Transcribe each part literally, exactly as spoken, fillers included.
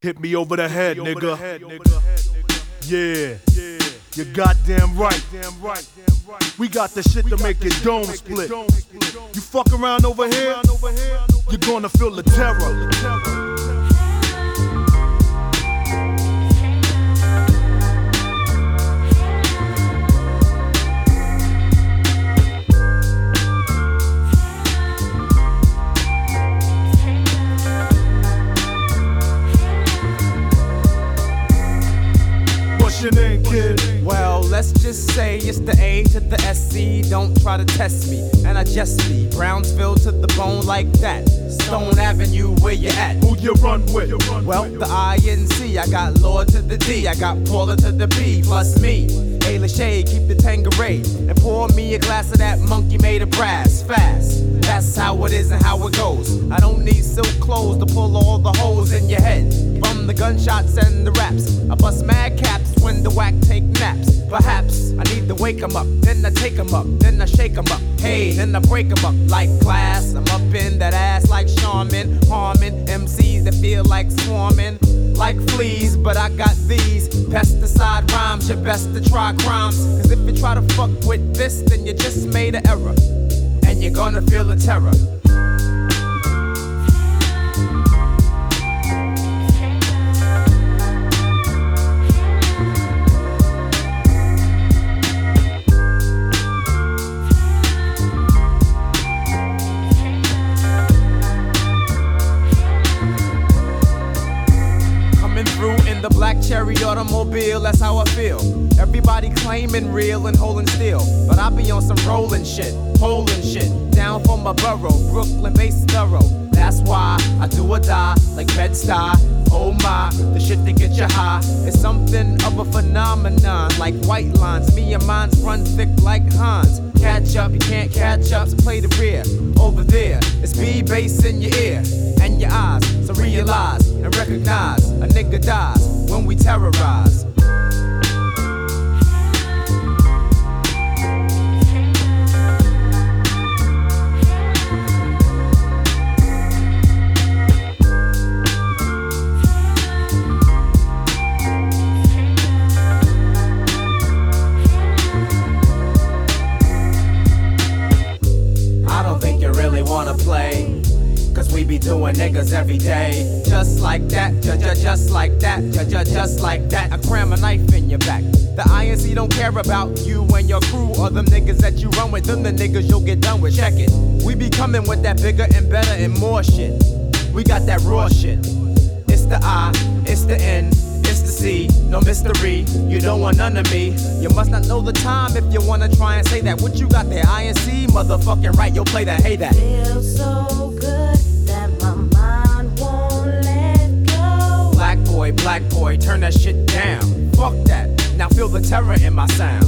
Hit me over the head, nigga. Yeah, you're goddamn right. We got the shit to make your dome split. You fuck around over here, you're gonna feel the terror. What's your name, kid? Well, let's just say it's the A to the S C. Don't try to test me, and I just be Brownsville to the bone like that. Stone Avenue, where you at? Who you run with? Well, the I N C. I got Lord to the D. I got Paula to the B. Plus me. Hey, Lachey, keep the Tanqueray and pour me a glass of that monkey made of brass. Fast. That's how it is and how it goes. I don't need silk clothes to pull all the holes in your head. From the gunshots and the raps, I bust mad caps when the whack take naps. Perhaps I need to wake 'em up, then I take 'em up, then I shake 'em up. Hey, then I break 'em up like glass. I'm up in that ass like Charmin, harming M Cs that feel like swarming. Like fleas, but I got these pesticide rhymes. You're best to try crimes, cause if you try to fuck with this, then you just made an error, and you're gonna feel the terror. The black cherry automobile, that's how I feel. Everybody claiming real and holding still, but I be on some rolling shit, holding shit. Down for my borough, Brooklyn based thorough. That's why I do or die like Bed-Stuy. Oh my, the shit that get you high is something of a phenomenon. Like white lines, me and mine's run thick like Hans. Catch up, you can't catch up, so play the rear. Over there, it's B-bass in your ear and your eyes. So realize and recognize a nigga dies when we terrorize. Wanna play, cause we be doing niggas every day. Just like that, ju ju just like that, ju ju just like that. I cram a knife in your back. The I N C don't care about you and your crew or them niggas that you run with. Them the niggas you'll get done with. Check it. We be coming with that bigger and better and more shit. We got that raw shit. It's the I, it's the N, it's the C, no mystery. You don't want none of me. You must not know the time if you wanna try and say that. What you got there, I N C? Motherfucking right, you'll play that. Hey that. Feels so good that my mind won't let go. Black boy, black boy, turn that shit down. Fuck that. Now feel the terror in my sound.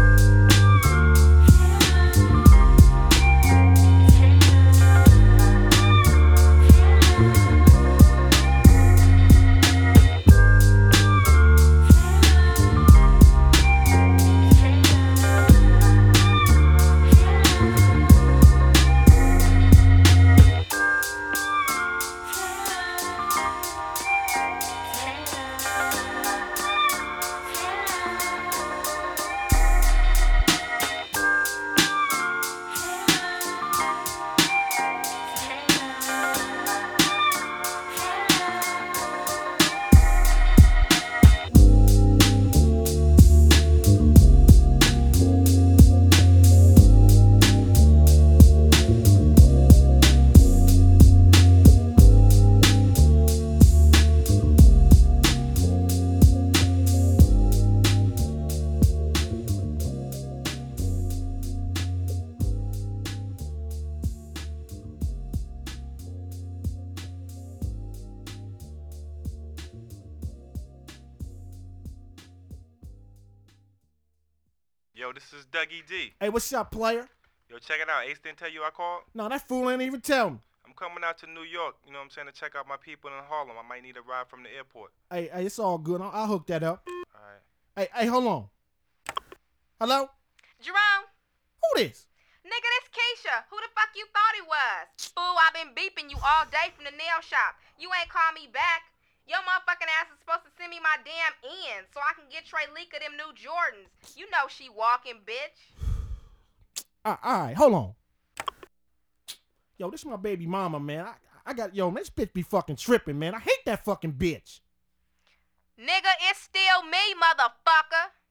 Yo, this is Dougie D. Hey, what's up, player? Yo, check it out. Ace didn't tell you I called? No, that fool ain't even tell me. I'm coming out to New York, you know what I'm saying, to check out my people in Harlem. I might need a ride from the airport. Hey, hey, it's all good. I'll, I'll hook that up. All right. Hey, hey, hold on. Hello? Jerome? Who this? Nigga, this Keisha. Who the fuck you thought it was? Fool, I been beeping you all day from the nail shop. You ain't call me back. Your motherfucking my damn ends so I can get Trey Leaka them new Jordans. You know she walking, bitch. All right, hold on. Yo, this is my baby mama, man. I, I got, yo, this bitch be fucking tripping, man. I hate that fucking bitch. Nigga, it's still me, motherfucker.